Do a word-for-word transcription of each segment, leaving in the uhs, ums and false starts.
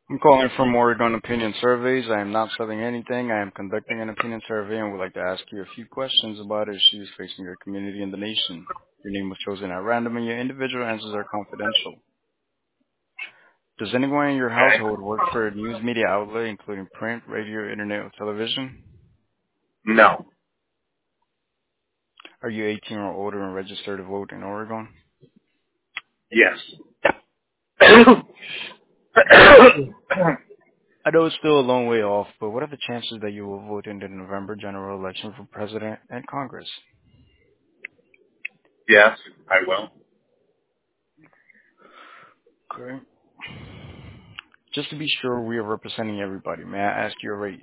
I'm calling from Oregon Opinion Surveys. I am not selling anything. I am conducting an opinion survey and would like to ask you a few questions about issues facing your community and the nation. Your name was chosen at random and your individual answers are confidential. Does anyone in your Okay. household work for a news media outlet, including print, radio, internet, or television? No. Are you eighteen or older and registered to vote in Oregon? Yes. I know it's still a long way off, but what are the chances that you will vote in the November general election for president and Congress? Yes, I will. Okay. Just to be sure we are representing everybody, may I ask your race?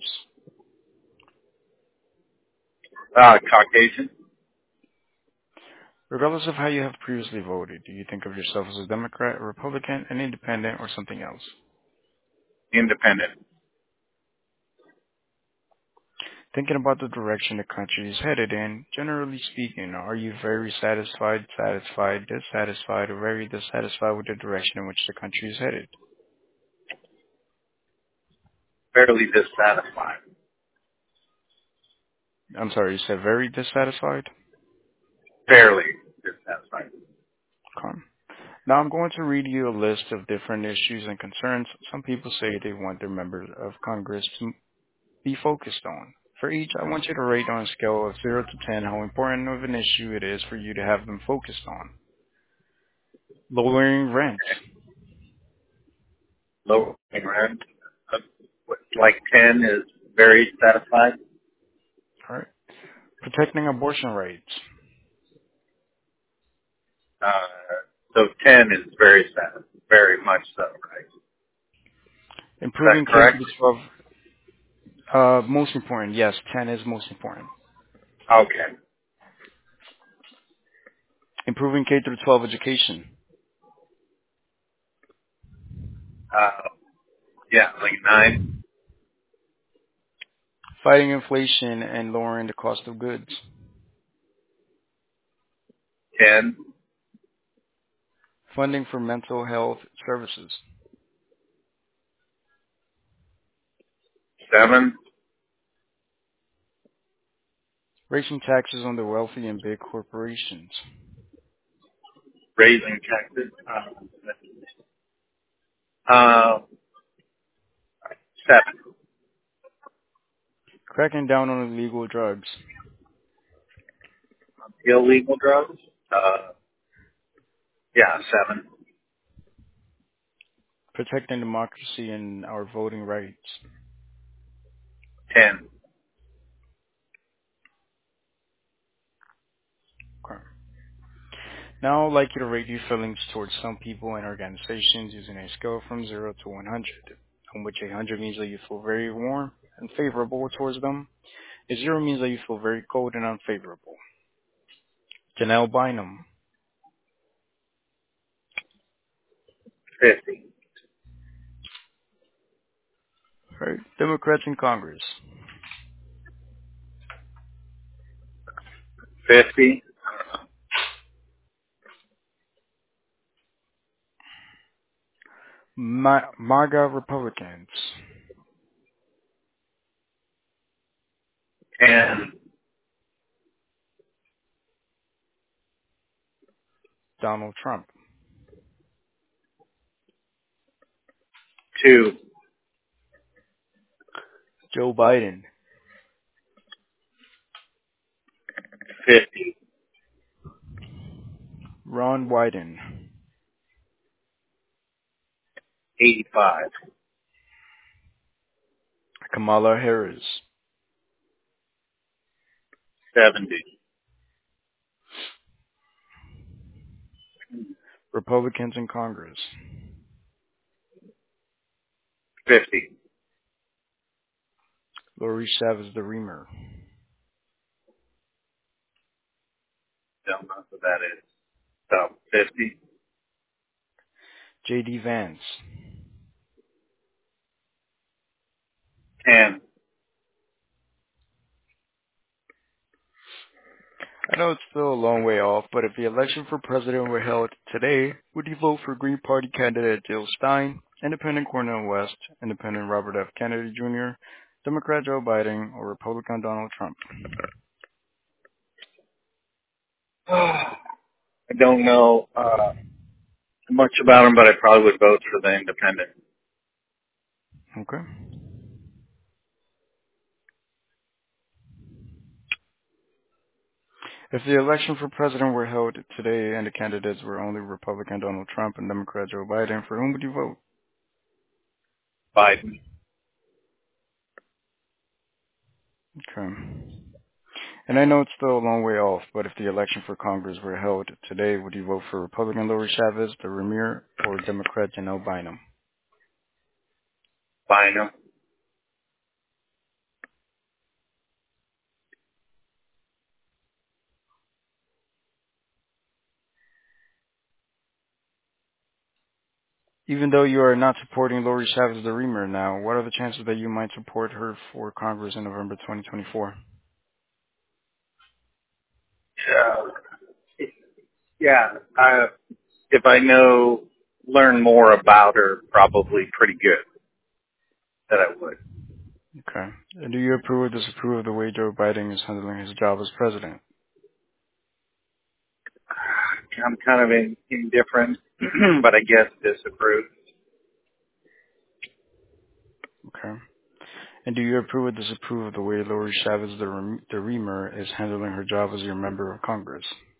Uh, Caucasian? Regardless of how you have previously voted, do you think of yourself as a Democrat, a Republican, an independent, or something else? Independent. Thinking about the direction the country is headed in, generally speaking, are you very satisfied, satisfied, dissatisfied, or very dissatisfied with the direction in which the country is headed? Fairly dissatisfied. I'm sorry, you said very dissatisfied? Fairly dissatisfied. Okay. Now I'm going to read you a list of different issues and concerns some people say they want their members of Congress to be focused on. For each, I want you to rate on a scale of zero to ten how important of an issue it is for you to have them focused on. Lowering rents. Low rent. Uh, like ten is very satisfied. All right. Protecting abortion rights. Uh, so ten is very satisfied. Very much so, right? Is that Improving K correct? through twelve. Uh, most important. Yes, ten is most important. Okay. Improving K through twelve education. Uh, yeah, like nine, Fighting inflation and lowering the cost of goods. ten, Funding for mental health services. seven, Raising taxes on the wealthy and big corporations. raising taxes. Uh, uh, seven. Cracking down on illegal drugs. Illegal drugs. Uh, yeah, seven, Protecting democracy and our voting rights. ten. Okay. Now I'd like you to rate your feelings towards some people and organizations using a scale from zero to one hundred, on which one hundred means that you feel very warm and favorable towards them, and zero means that you feel very cold and unfavorable. Janelle Bynum. fifty, Right. Democrats in Congress. fifty, Ma- MAGA Republicans. ten, Donald Trump. two, Joe Biden. fifty, Ron Wyden. eighty-five, Kamala Harris. seventy, Republicans in Congress. fifty. Lori Savage the Reamer. Don't know what that is. So fifty, J D Vance. ten. I know it's still a long way off, but if the election for president were held today, would you vote for Green Party candidate Jill Stein, Independent Cornel West, Independent Robert F. Kennedy Junior, Democrat Joe Biden, or Republican Donald Trump? I don't know uh, much about them, but I probably would vote for the independent. Okay. If the election for president were held today and the candidates were only Republican Donald Trump and Democrat Joe Biden, for whom would you vote? Biden. Okay. And I know it's still a long way off, but if the election for Congress were held today, would you vote for Republican Lori Chavez, the Ramir, or Democrat Janelle Bynum? Biden. Even though you are not supporting Lori Chavez, the Reamer now, what are the chances that you might support her for Congress in November twenty twenty-four? Yeah. Yeah. I, if I know, learn more about her, probably pretty good that I would. Okay. And do you approve or disapprove of the way Joe Biden is handling his job as president? I'm kind of in, indifferent, but I guess disapprove. Okay. And do you approve or disapprove of the way Lori Chavez, the, Rem- the Reamer, is handling her job as your member of Congress?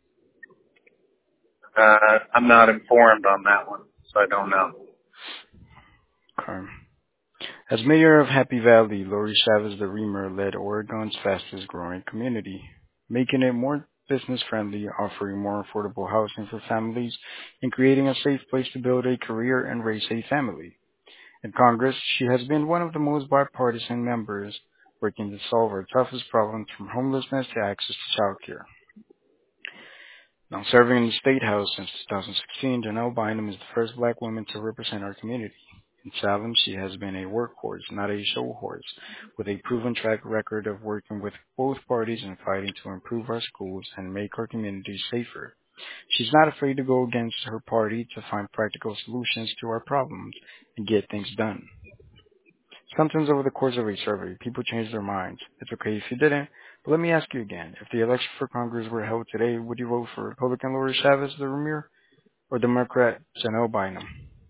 Uh, I'm not informed on that one, so I don't know. Okay. As mayor of Happy Valley, Lori Chavez, the Reamer, led Oregon's fastest growing community, making it more business friendly, offering more affordable housing for families, and creating a safe place to build a career and raise a family. In Congress, she has been one of the most bipartisan members, working to solve our toughest problems from homelessness to access to childcare. Now serving in the State House since two thousand sixteen, Janelle Bynum is the first black woman to represent our community. In Salem, she has been a workhorse, not a show horse, with a proven track record of working with both parties and fighting to improve our schools and make our communities safer. She's not afraid to go against her party to find practical solutions to our problems and get things done. Sometimes over the course of a survey, people change their minds. It's okay if you didn't, but let me ask you again. If the election for Congress were held today, would you vote for Republican Lori Chavez, the Ramir, or Democrat Janelle Bynum?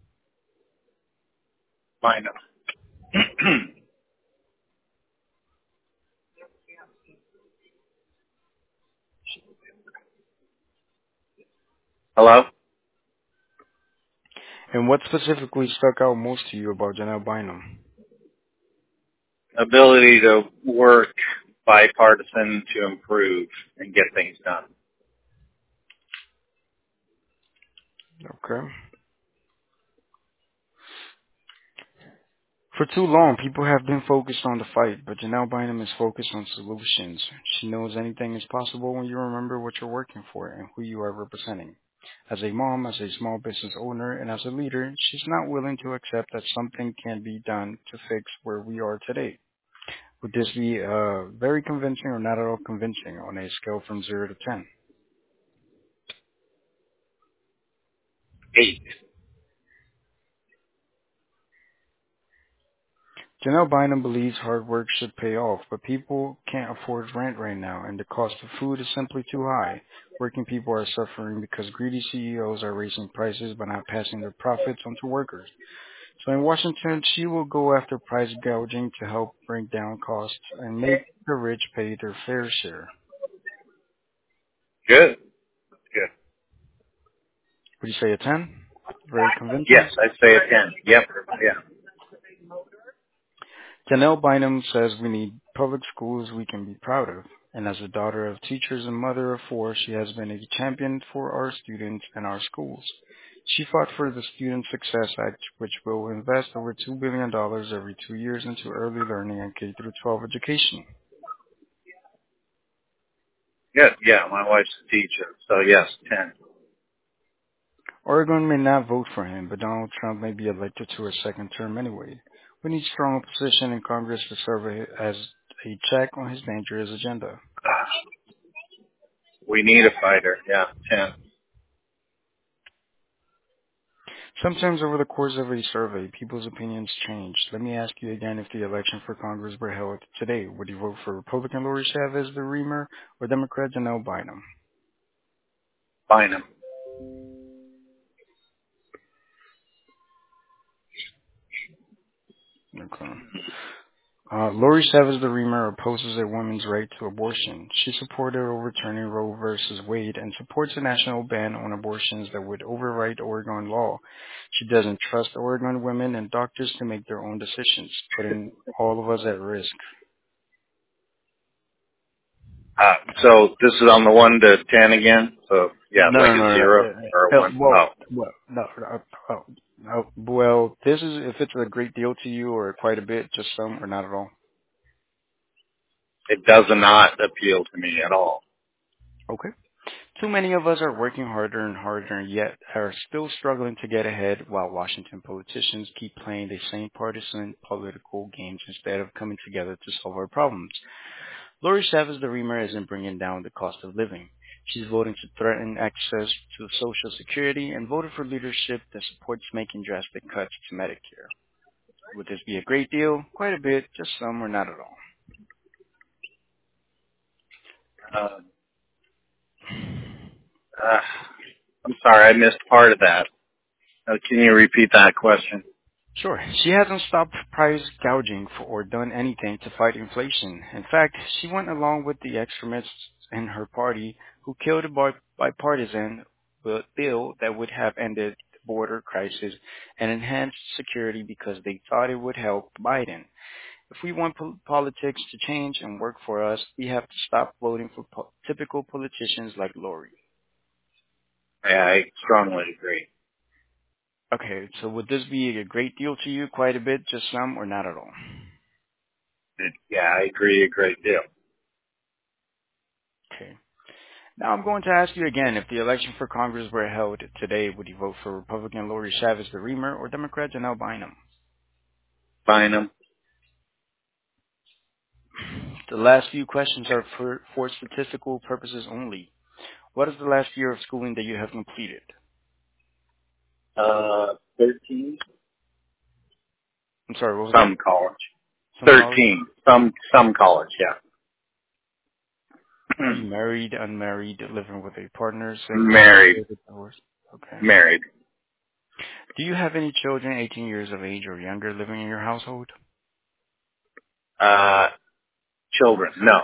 Biden. Hello? And what specifically stuck out most to you about Janelle Bynum? Ability to work bipartisan to improve and get things done. Okay. For too long, people have been focused on the fight, but Janelle Bynum is focused on solutions. She knows anything is possible when you remember what you're working for and who you are representing. As a mom, as a small business owner, and as a leader, she's not willing to accept that something can be done to fix where we are today. Would this be uh, very convincing or not at all convincing on a scale from zero to ten? Eight. Janelle Bynum believes hard work should pay off, but people can't afford rent right now, and the cost of food is simply too high. Working people are suffering because greedy C E Os are raising prices but not passing their profits on to workers. So in Washington, she will go after price gouging to help bring down costs and make the rich pay their fair share. Good. Good. Would you say a ten? Very Yes, convincing? I'd say a ten. Yep. Yeah. Janelle Bynum says we need public schools we can be proud of. And as a daughter of teachers and mother of four, she has been a champion for our students and our schools. She fought for the Student Success Act, which will invest over two billion dollars every two years into early learning and K through twelve education. Good. Yeah, my wife's a teacher, so yes, ten. Oregon may not vote for him, but Donald Trump may be elected to a second term anyway. We need strong opposition in Congress to serve as a check on his dangerous agenda. We need a fighter. Yeah, ten. Sometimes over the course of a survey, people's opinions change. Let me ask you again, if the election for Congress were held today, would you vote for Republican Lori Chavez the Reamer or Democrat Janelle Bynum? Bynum. Okay. Uh, Lori Savage the Reamer opposes a woman's right to abortion. She supported overturning Roe versus Wade and supports a national ban on abortions that would override Oregon law. She doesn't trust Oregon women and doctors to make their own decisions, putting all of us at risk. Uh, so this is on the one to ten again. So yeah, No, like no, a no, no. zero or a Uh, uh, one. well, Oh, well, no, no, oh, no. Well, this is if it's a great deal to you or quite a bit, just some or not at all. it does not appeal to me at all. Okay. Too many of us are working harder and harder, and yet are still struggling to get ahead, while Washington politicians keep playing the same partisan political games instead of coming together to solve our problems. Lori Chavez the Reamer isn't bringing down the cost of living. She's voting to threaten access to Social Security and voted for leadership that supports making drastic cuts to Medicare. Would this be a great deal? Quite a bit, just some, or not at all. Uh, uh, I'm sorry, I missed part of that. Uh, can you repeat that question? Sure. She hasn't stopped price gouging for, or done anything to fight inflation. In fact, she went along with the extremists in her party who killed a bi- bipartisan bu- bill that would have ended the border crisis and enhanced security because they thought it would help Biden. If we want po- politics to change and work for us, we have to stop voting for po- typical politicians like Lori. Yeah, I strongly agree. Okay, so would this be a great deal to you? Quite a bit, just some, or not at all? Yeah, I agree a great deal. Okay. Now I'm going to ask you again, if the election for Congress were held today, would you vote for Republican Lori Chavez the Reamer or Democrat Janelle Bynum? Bynum. The last few questions are for, for statistical purposes only. What is the last year of schooling that you have completed? Uh, thirteen. I'm sorry, what was that? Some college. Some college? Thirteen. Some some college. Yeah. Are you married, unmarried, living with a partner, single, Married. separated, divorced? Okay. Married. Do you have any children eighteen years of age or younger living in your household? Uh, children. No.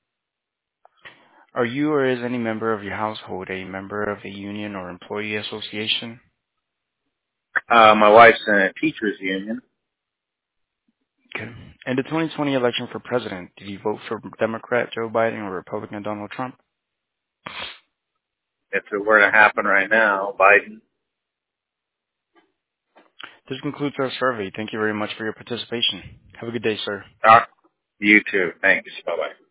Are you or is any member of your household a member of a union or employee association? Uh, my wife's in a teachers union. Okay. In the twenty twenty election for president, did you vote for Democrat Joe Biden or Republican Donald Trump? If it were to happen right now, Biden. This concludes our survey. Thank you very much for your participation. Have a good day, sir. Uh, you too. Thanks. Bye bye.